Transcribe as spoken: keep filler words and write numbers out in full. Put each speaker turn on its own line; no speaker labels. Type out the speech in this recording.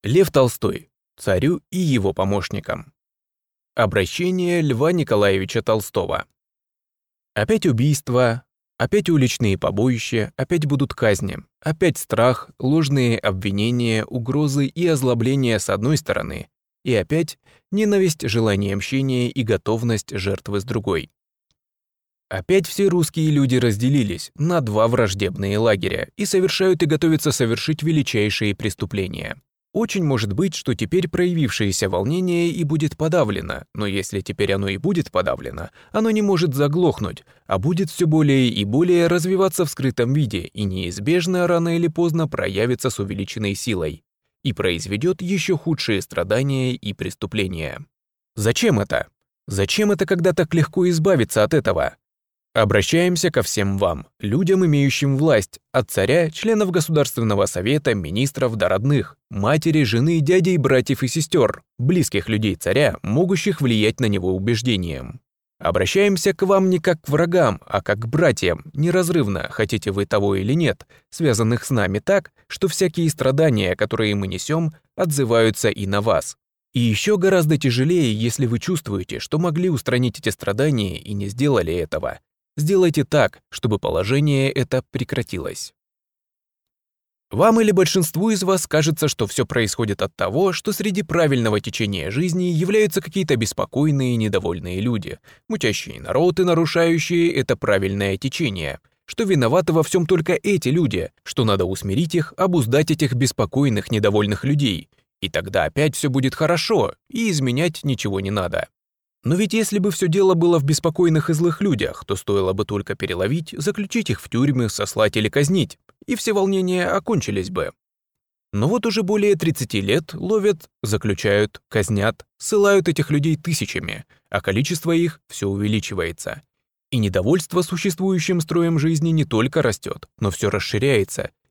Лев Толстой. Царю и его помощникам. Обращение Льва Николаевича Толстого. Опять убийства, опять уличные побоища, опять будут казни, опять страх, ложные обвинения, угрозы и озлобления с одной стороны, и опять ненависть, желание мщения и готовность жертвы с другой. Опять все русские люди разделились на два враждебные лагеря и совершают и готовятся совершить величайшие преступления. Очень может быть, что теперь проявившееся волнение и будет подавлено, но если теперь оно и будет подавлено, оно не может заглохнуть, а будет все более и более развиваться в скрытом виде и неизбежно рано или поздно проявится с увеличенной силой и произведет еще худшие страдания и преступления. Зачем это? Зачем это, когда так легко избавиться от этого? Обращаемся ко всем вам, людям, имеющим власть, от царя, членов Государственного совета, министров до родных, матери, жены, дядей, братьев и сестер, близких людей царя, могущих влиять на него убеждением. Обращаемся к вам не как к врагам, а как к братьям, неразрывно, хотите вы того или нет, связанных с нами так, что всякие страдания, которые мы несем, отзываются и на вас. И еще гораздо тяжелее, если вы чувствуете, что могли устранить эти страдания и не сделали этого. Сделайте так, чтобы положение это прекратилось. Вам или большинству из вас кажется, что все происходит от того, что среди правильного течения жизни являются какие-то беспокойные и недовольные люди, мутящие народ и нарушающие это правильное течение, что виноваты во всем только эти люди, что надо усмирить их, обуздать этих беспокойных, недовольных людей, и тогда опять все будет хорошо, и изменять ничего не надо. Но ведь если бы все дело было в беспокойных и злых людях, то стоило бы только переловить, заключить их в тюрьмы, сослать или казнить, и все волнения окончились бы. Но вот уже более тридцати лет ловят, заключают, казнят, ссылают этих людей тысячами, а количество их все увеличивается. И недовольство существующим строем жизни не только растет, но все расширяется,